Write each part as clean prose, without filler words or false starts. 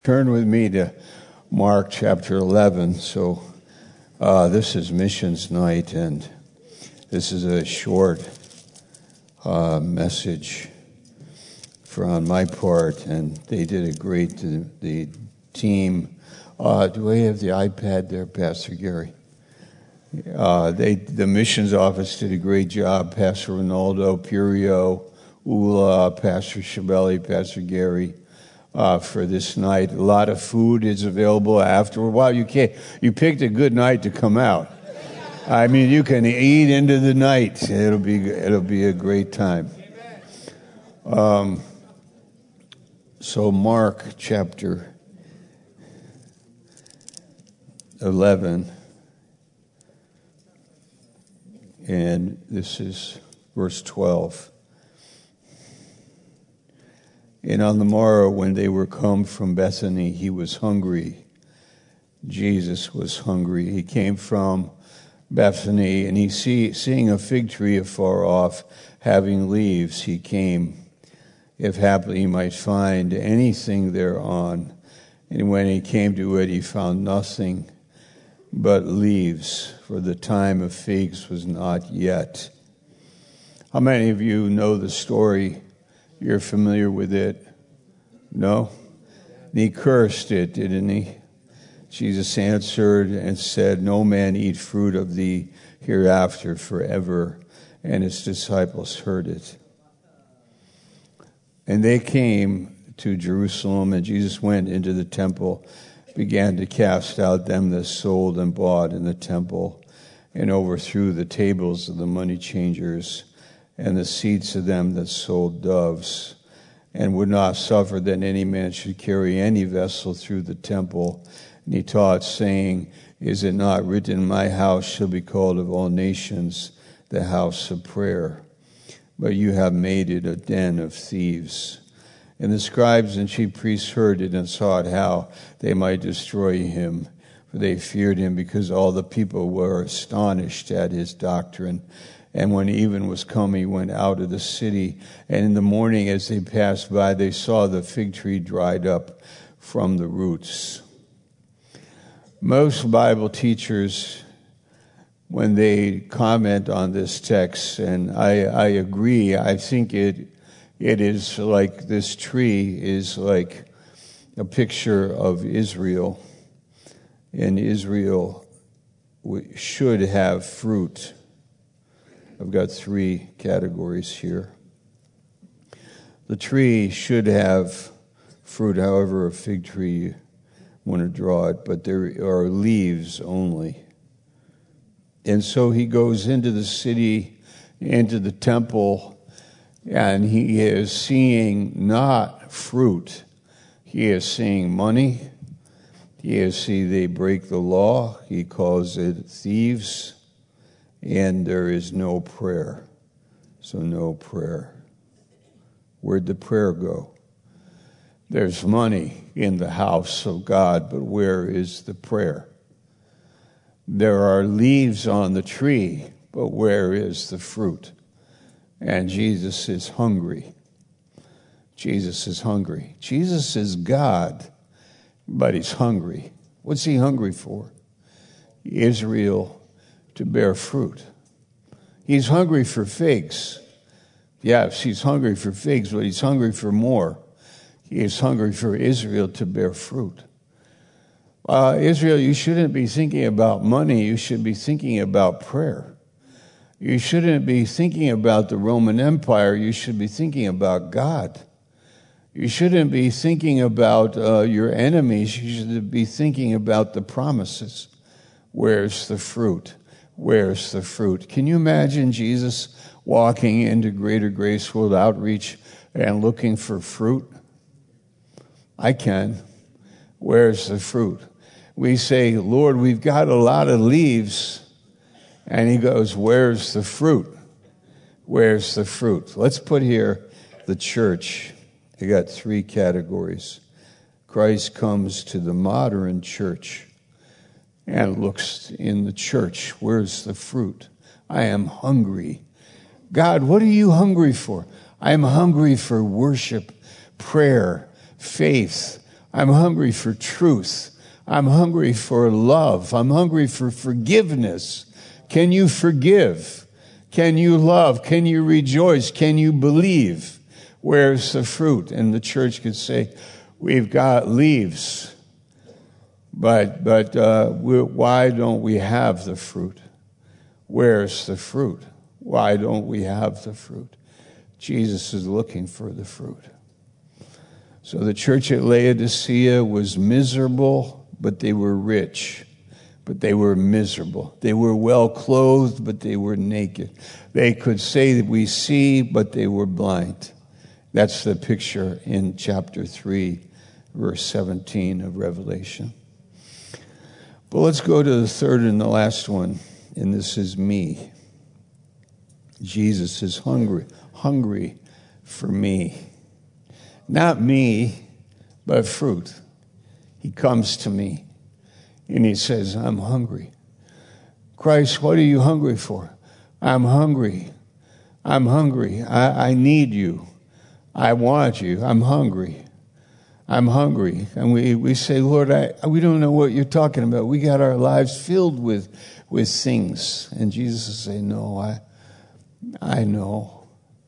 Turn with me to Mark chapter 11. So this is missions night, and this is a short message from my part, and they did a great, the team. Do we have the iPad there, Pastor Gary? The missions office did a great job. Pastor Ronaldo, Purio, Ula, Pastor Shabeli, Pastor Gary. For this night, a lot of food is available afterward. Wow, you picked a good night to come out. I mean, you can eat into the night. It'll be a great time. So Mark chapter 11, and this is verse 12. And on the morrow, when they were come from Bethany, he was hungry. Jesus was hungry. He came from Bethany, and seeing a fig tree afar off, having leaves, he came, if haply he might find anything thereon. And when he came to it, he found nothing but leaves, for the time of figs was not yet. How many of you know the story? You're familiar with it? No? He cursed it, didn't he? Jesus answered and said, "No man eat fruit of thee hereafter forever." And his disciples heard it. And they came to Jerusalem, and Jesus went into the temple, began to cast out them that sold and bought in the temple, and overthrew the tables of the money changers and the seats of them that sold doves, and would not suffer that any man should carry any vessel through the temple. And he taught, saying, "Is it not written, my house shall be called of all nations the house of prayer? But you have made it a den of thieves." And the scribes and chief priests heard it and sought how they might destroy him, for they feared him, because all the people were astonished at his doctrine. And when even was come, he went out of the city. And in the morning, as they passed by, they saw the fig tree dried up from the roots. Most Bible teachers, when they comment on this text, and I agree, I think it is like this tree is like a picture of Israel. And Israel should have fruit. I've got three categories here. The tree should have fruit, however a fig tree you want to draw it, but there are leaves only. And so he goes into the city, into the temple, and he is seeing not fruit. He is seeing money. He is seeing they break the law. He calls it thieves. And there is no prayer. So no prayer. Where'd the prayer go? There's money in the house of God, but where is the prayer? There are leaves on the tree, but where is the fruit? And Jesus is hungry. Jesus is hungry. Jesus is God, but he's hungry. What's he hungry for? Israel to bear fruit. He's hungry for figs. Yes, he's hungry for figs, but he's hungry for more. He is hungry for Israel to bear fruit. Israel, you shouldn't be thinking about money. You should be thinking about prayer. You shouldn't be thinking about the Roman Empire. You should be thinking about God. You shouldn't be thinking about your enemies. You should be thinking about the promises. Where's the fruit? Where's the fruit? Can you imagine Jesus walking into Greater Grace World Outreach and looking for fruit? I can. Where's the fruit? We say, "Lord, we've got a lot of leaves." And he goes, "Where's the fruit? Where's the fruit?" Let's put here the church. I got three categories. Christ comes to the modern church and looks in the church. Where's the fruit? I am hungry. God, what are you hungry for? I am hungry for worship, prayer, faith, I'm hungry for truth. I'm hungry for love. I'm hungry for forgiveness. Can you forgive? Can you love? Can you rejoice? Can you believe? Where's the fruit? And the church could say, we've got leaves, but why don't we have the fruit? Where's the fruit? Why don't we have the fruit? Jesus is looking for the fruit. So the church at Laodicea was miserable, but they were rich. But they were miserable. They were well clothed, but they were naked. They could say that we see, but they were blind. That's the picture in chapter 3, verse 17 of Revelation. But let's go to the third and the last one, and this is me. Jesus is hungry for me. Not me, but fruit. He comes to me and he says, I'm hungry. Christ, what are you hungry for? I'm hungry. I'm hungry. I need you. I want you. I'm hungry. I'm hungry. And we say, Lord, we don't know what you're talking about. We got our lives filled with things. And Jesus will say, no, I know.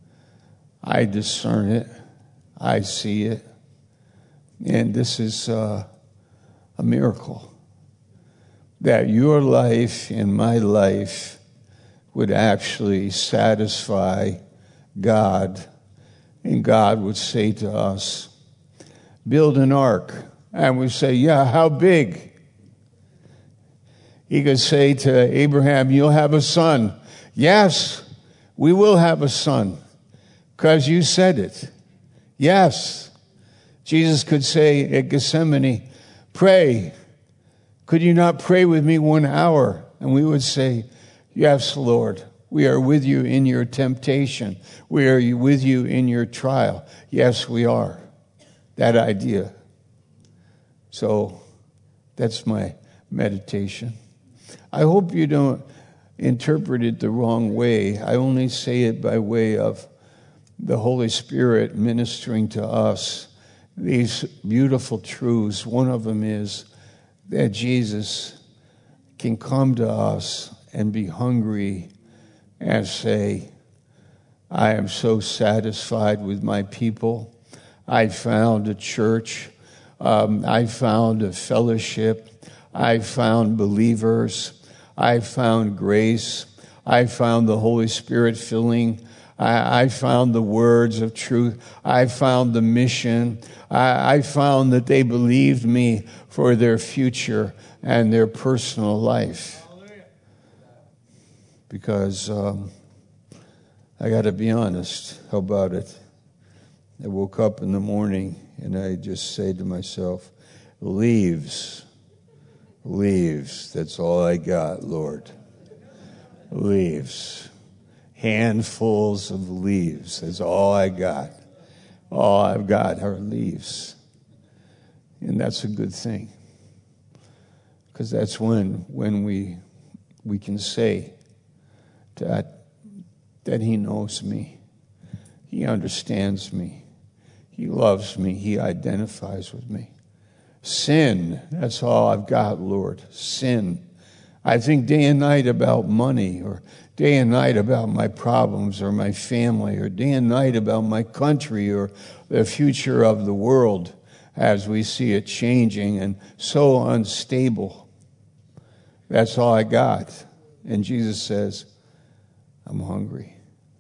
I discern it. I see it. And this is a miracle. That your life and my life would actually satisfy God. And God would say to us, build an ark. And we say, yeah, how big? He could say to Abraham, you'll have a son. Yes, we will have a son, because you said it. Yes. Jesus could say at Gethsemane, pray. Could you not pray with me 1 hour? And we would say, yes, Lord. We are with you in your temptation. We are with you in your trial. Yes, we are. That idea. So that's my meditation. I hope you don't interpret it the wrong way. I only say it by way of the Holy Spirit ministering to us these beautiful truths. One of them is that Jesus can come to us and be hungry and say, I am so satisfied with my people. I found a church. I found a fellowship. I found believers. I found grace. I found the Holy Spirit filling. I found the words of truth. I found the mission. I found that they believed me for their future and their personal life. Because I got to be honest. How about it? I woke up in the morning and I just say to myself, leaves. That's all I got, Lord. Leaves. Handfuls of leaves. That's all I got. All I've got are leaves. And that's a good thing. Because that's when we can say that he knows me. He understands me. He loves me. He identifies with me. Sin, that's all I've got, Lord. Sin. I think day and night about money, or day and night about my problems or my family, or day and night about my country or the future of the world as we see it changing and so unstable. That's all I got. And Jesus says, I'm hungry.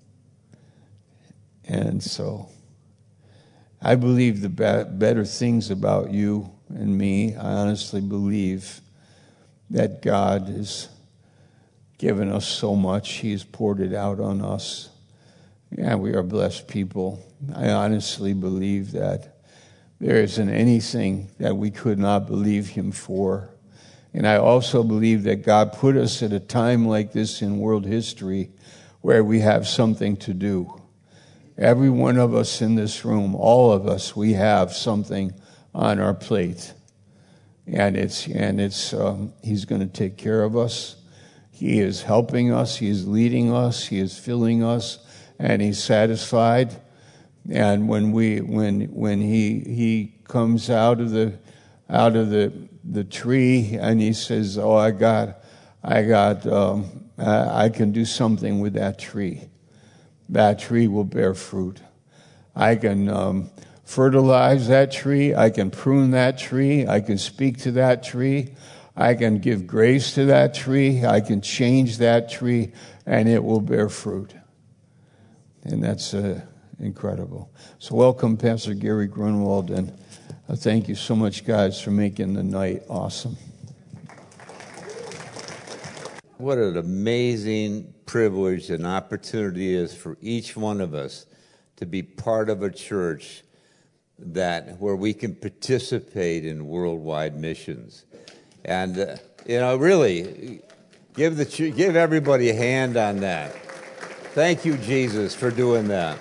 And so I believe the better things about you and me. I honestly believe that God has given us so much. He has poured it out on us. Yeah, we are blessed people. I honestly believe that there isn't anything that we could not believe him for. And I also believe that God put us at a time like this in world history where we have something to do. Every one of us in this room, all of us, we have something on our plate. And it's he's going to take care of us. He is helping us. He is leading us. He is filling us, and he's satisfied. And when he comes out of the tree, and he says, "Oh, I can do something with that tree. That tree will bear fruit. I can fertilize that tree. I can prune that tree. I can speak to that tree. I can give grace to that tree. I can change that tree, and it will bear fruit." And that's incredible. So welcome, Pastor Gary Grunwald, and thank you so much, guys, for making the night awesome. What an amazing privilege and opportunity is for each one of us to be part of a church where we can participate in worldwide missions. And, really, give everybody a hand on that. Thank you, Jesus, for doing that.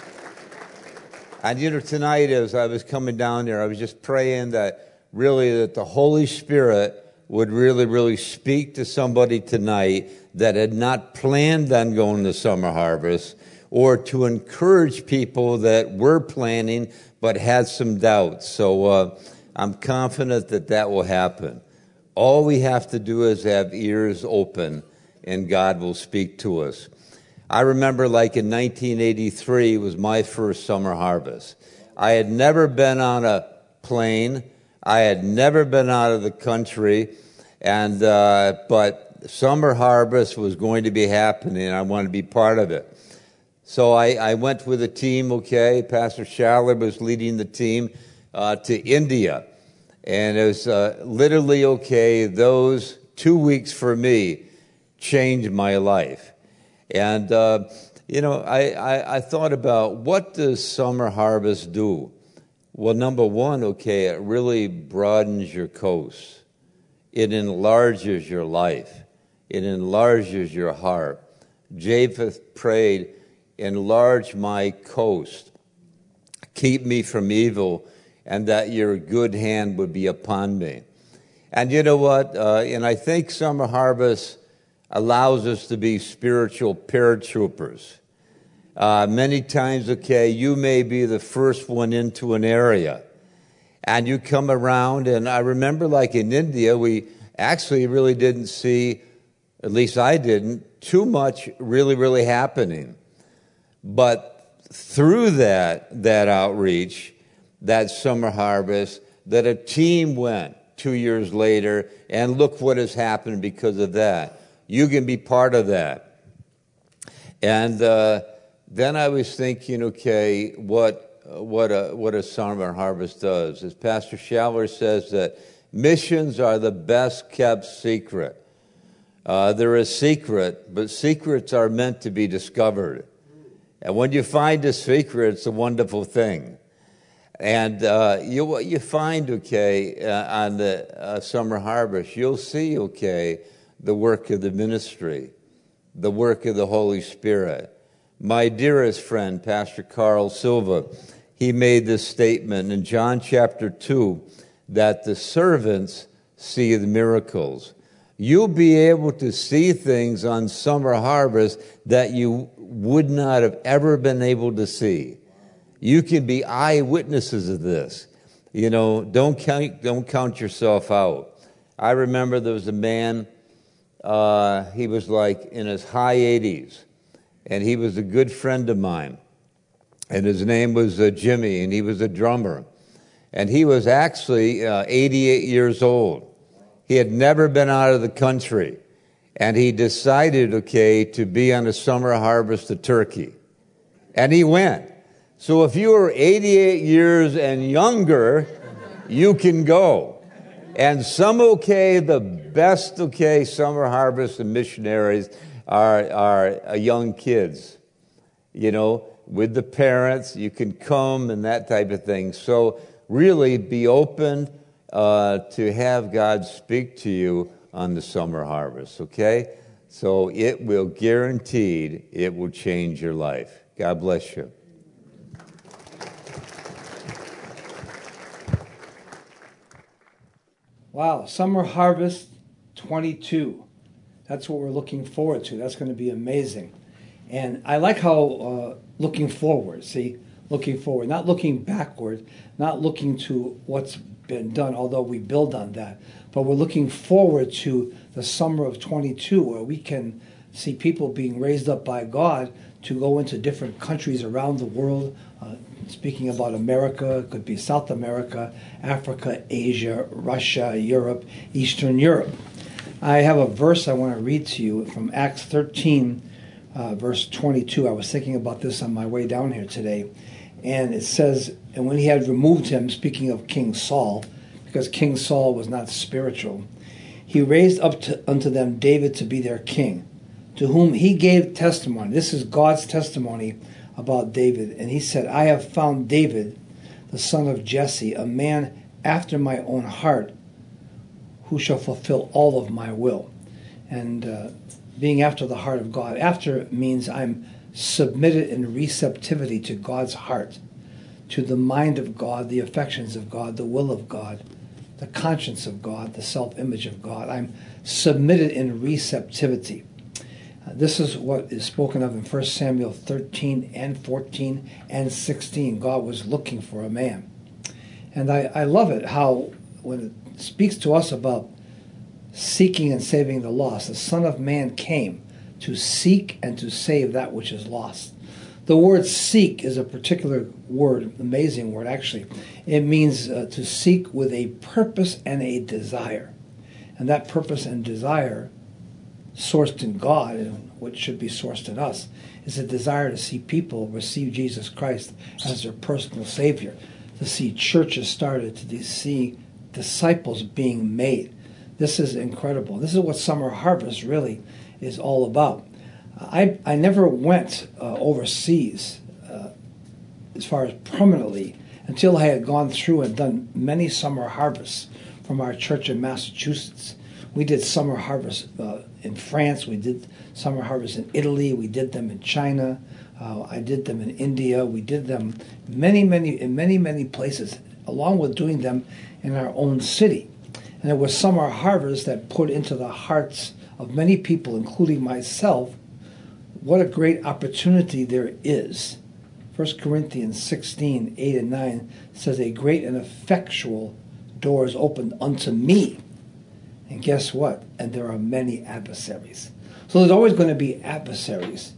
And, tonight as I was coming down there, I was just praying that the Holy Spirit would really speak to somebody tonight that had not planned on going to Summer Harvest, or to encourage people that were planning but had some doubts. So I'm confident that will happen. All we have to do is have ears open, and God will speak to us. I remember, like in 1983 was my first Summer Harvest. I had never been on a plane. I had never been out of the country, and but Summer Harvest was going to be happening. I wanted to be part of it. So I went with a team, Pastor Schaller was leading the team to India. And it was literally, those 2 weeks for me changed my life. And, I thought about, what does Summer Harvest do? Well, number one, it really broadens your coast. It enlarges your life. It enlarges your heart. Japheth prayed, "Enlarge my coast, keep me from evil, and that your good hand would be upon me." And you know what? And I think Summer Harvest allows us to be spiritual paratroopers. Many times, you may be the first one into an area, and you come around, and I remember, like in India, we actually really didn't see, at least I didn't, too much really happening. But through that outreach, that Summer Harvest, that a team went 2 years later, and look what has happened because of that. You can be part of that. And then I was thinking, what a Summer Harvest does. As Pastor Schaller says, that missions are the best kept secret. They're a secret, but secrets are meant to be discovered. And when you find a secret, it's a wonderful thing. And what you find, on the Summer Harvest, you'll see, the work of the ministry, the work of the Holy Spirit. My dearest friend, Pastor Carl Silva, he made this statement in John chapter 2, that the servants see the miracles. You'll be able to see things on Summer Harvest that you would not have ever been able to see. You can be eyewitnesses of this. Don't count yourself out. I remember there was a man, he was like in his high 80s, and he was a good friend of mine. And his name was Jimmy, and he was a drummer. And he was actually 88 years old. He had never been out of the country. And he decided, to be on a Summer Harvest to Turkey. And he went. So if you are 88 years and younger, you can go. And some, the best, Summer Harvest and missionaries are young kids. With the parents, you can come and that type of thing. So really be open to have God speak to you on the Summer Harvest, So it will guaranteed, it will change your life. God bless you. Wow, Summer Harvest 22. That's what we're looking forward to. That's going to be amazing. And I like how looking forward. See, looking forward, not looking backward, not looking to what's been done, although we build on that, but we're looking forward to the summer of 22, where we can see people being raised up by God to go into different countries around the world. Speaking about America, it could be South America, Africa, Asia, Russia, Europe, Eastern Europe. I have a verse I want to read to you from Acts 13, verse 22. I was thinking about this on my way down here today. And it says, and when he had removed him, speaking of King Saul, because King Saul was not spiritual, he raised up unto them David to be their king, to whom he gave testimony. This is God's testimony about David. And he said, I have found David, the son of Jesse, a man after my own heart, who shall fulfill all of my will. And being after the heart of God. After means I'm submitted in receptivity to God's heart, to the mind of God, the affections of God, the will of God, the conscience of God, the self-image of God. I'm submitted in receptivity. This is what is spoken of in 1 Samuel 13 and 14 and 16. God was looking for a man. And I love it how when it speaks to us about seeking and saving the lost, the Son of Man came to seek and to save that which is lost. The word seek is a particular word, amazing word actually. It means to seek with a purpose and a desire. And that purpose and desire, sourced in God, and what should be sourced in us, is a desire to see people receive Jesus Christ as their personal Savior, to see churches started, to see disciples being made. This is incredible. This is what Summer Harvest really is all about. I never went overseas as far as permanently until I had gone through and done many summer harvests from our church in Massachusetts. We did summer harvests in France. We did summer harvests in Italy. We did them in China. I did them in India. We did them in many places, along with doing them in our own city. And it was summer harvests that put into the hearts of many people, including myself, what a great opportunity there is. 1 Corinthians 16, 8 and 9 says, a great and effectual door is opened unto me. And guess what? And there are many adversaries. So there's always going to be adversaries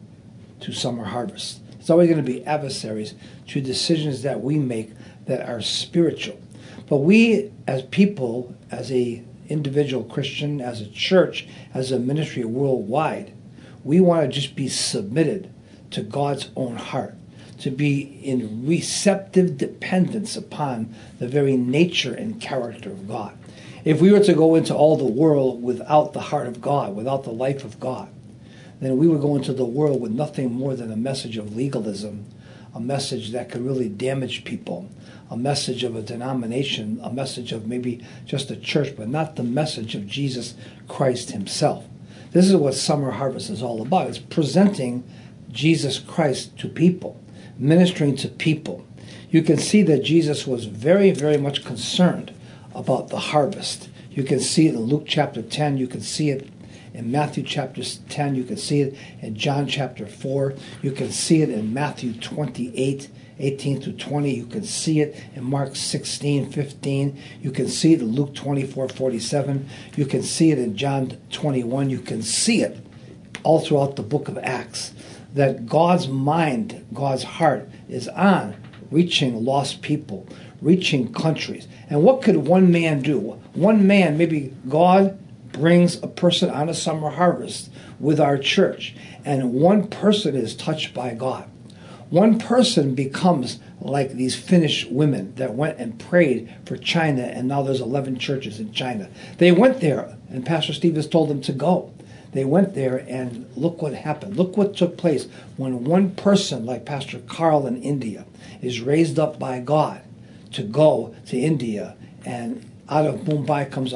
to summer harvest. There's always going to be adversaries to decisions that we make that are spiritual. But we as people, as a individual Christian, as a church, as a ministry worldwide, we want to just be submitted to God's own heart, to be in receptive dependence upon the very nature and character of God. If we were to go into all the world without the heart of God, without the life of God, then we would go into the world with nothing more than a message of legalism, a message that could really damage people, a message of a denomination, a message of maybe just a church, but not the message of Jesus Christ himself. This is what Summer Harvest is all about. It's presenting Jesus Christ to people, ministering to people. You can see that Jesus was very, very much concerned about the harvest. You can see it in Luke chapter 10. You can see it in Matthew chapter 10. You can see it in John chapter 4. You can see it in Matthew 28, 18 through 20. You can see it in Mark 16, 15. You can see it in Luke 24, 47. You can see it in John 21. You can see it all throughout the book of Acts, that God's mind, God's heart is on reaching lost people, reaching countries. And what could one man do? One man, maybe God brings a person on a summer harvest with our church, and one person is touched by God. One person becomes like these Finnish women that went and prayed for China, and now there's 11 churches in China. They went there, and Pastor Stevens told them to go. They went there, and look what happened. Look what took place when one person, like Pastor Carl in India, is raised up by God to go to India, and out of Mumbai comes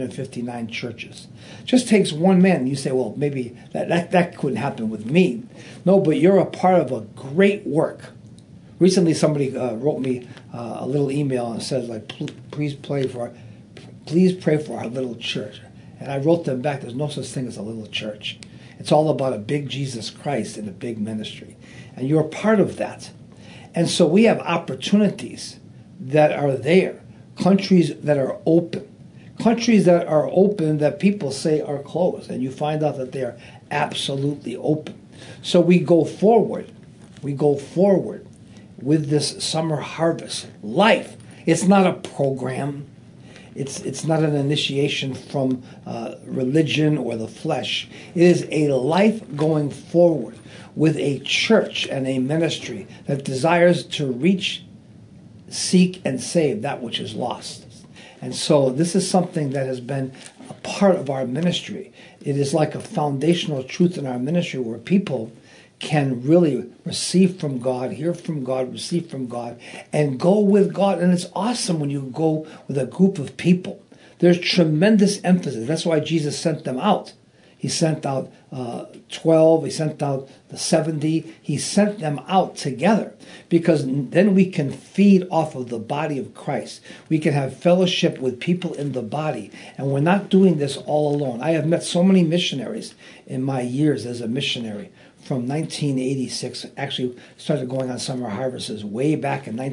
159 churches. Just takes one man. You say, well, maybe that couldn't happen with me. No, but you're a part of a great work. Recently, somebody wrote me a little email and says, like, please pray for our little church. And I wrote them back, there's no such thing as a little church. It's all about a big Jesus Christ and a big ministry. And you're a part of that. And so we have opportunities that are there, countries that are open. Countries that are open that people say are closed, and you find out that they are absolutely open. So we go forward with this summer harvest. Life, it's not a program. It's not an initiation from religion or the flesh. It is a life going forward with a church and a ministry that desires to reach, seek, and save that which is lost. And so this is something that has been a part of our ministry. It is like a foundational truth in our ministry where people can really receive from God, hear from God, receive from God, and go with God. And it's awesome when you go with a group of people. There's tremendous emphasis. That's why Jesus sent them out. He sent out 12. He sent out the 70. He sent them out together because then we can feed off of the body of Christ. We can have fellowship with people in the body. And we're not doing this all alone. I have met so many missionaries in my years as a missionary. From 1986, actually started going on summer harvests way back in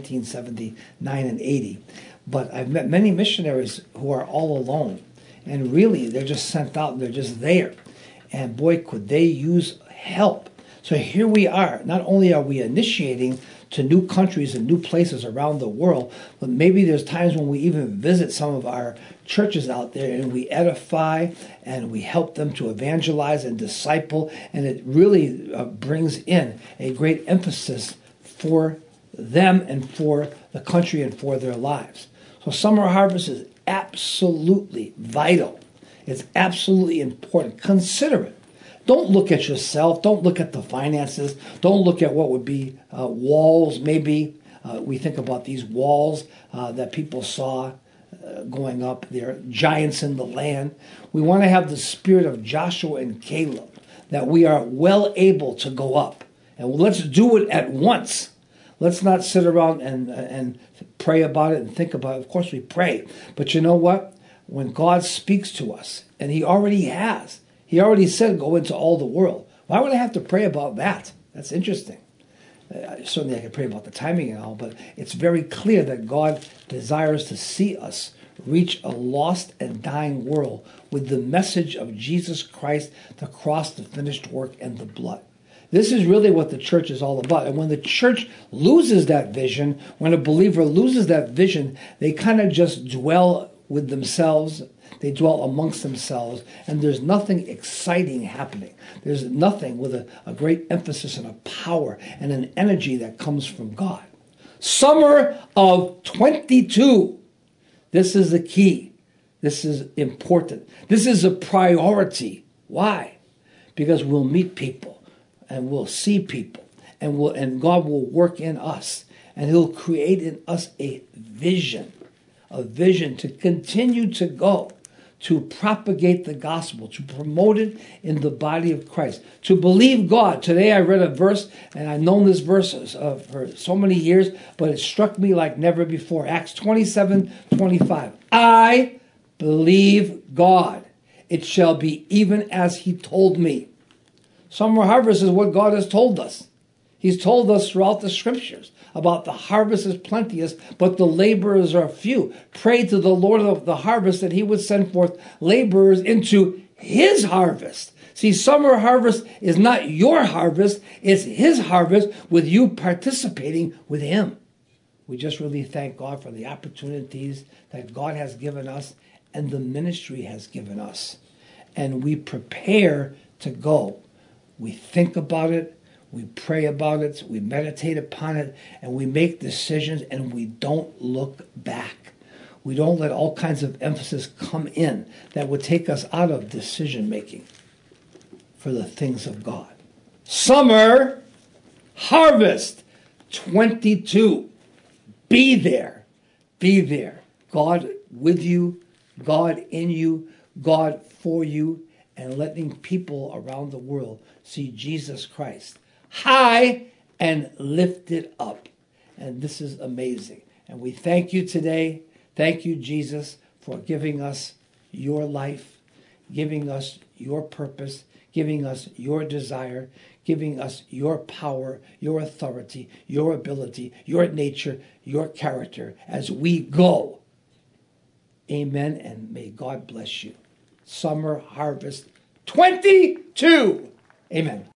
1979 and 80. But I've met many missionaries who are all alone. And really, they're just sent out and they're just there. And boy, could they use help. So here we are. Not only are we initiating to new countries and new places around the world, but maybe there's times when we even visit some of our churches out there and we edify and we help them to evangelize and disciple. And it really brings in a great emphasis for them and for the country and for their lives. So summer harvest is absolutely vital. It's absolutely important. Consider it. Don't look at yourself. Don't look at the finances. Don't look at what would be walls, maybe. We think about these walls that people saw going up. They're giants in the land. We want to have the spirit of Joshua and Caleb, that we are well able to go up. And let's do it at once. Let's not sit around and pray about it and think about it. Of course we pray. But you know what? When God speaks to us, and He already has, He already said go into all the world. Why would I have to pray about that? That's interesting. Certainly I could pray about the timing and all, but it's very clear that God desires to see us reach a lost and dying world with the message of Jesus Christ, the cross, the finished work, and the blood. This is really what the church is all about. And when the church loses that vision, when a believer loses that vision, they kind of just dwell with themselves. They dwell amongst themselves. And there's nothing exciting happening. There's nothing with a great emphasis and a power and an energy that comes from God. Summer of 22. This is the key. This is important. This is a priority. Why? Because we'll meet people. And we'll see people, and God will work in us, and He'll create in us a vision to continue to go, to propagate the gospel, to promote it in the body of Christ, to believe God. Today I read a verse, and I've known this verse for so many years, but it struck me like never before. Acts 27:25. I believe God. It shall be even as He told me. Summer harvest is what God has told us. He's told us throughout the scriptures about the harvest is plenteous, but the laborers are few. Pray to the Lord of the harvest that He would send forth laborers into His harvest. See, summer harvest is not your harvest, it's His harvest with you participating with Him. We just really thank God for the opportunities that God has given us and the ministry has given us. And we prepare to go. We think about it, we pray about it, we meditate upon it, and we make decisions, and we don't look back. We don't let all kinds of emphasis come in that would take us out of decision making for the things of God. Summer harvest 22. Be there. Be there. God with you, God in you, God for you, and letting people around the world see Jesus Christ high and lifted up. And this is amazing. And we thank you today. Thank you, Jesus, for giving us your life, giving us your purpose, giving us your desire, giving us your power, your authority, your ability, your nature, your character as we go. Amen, and may God bless you. Summer Harvest 22. Amen.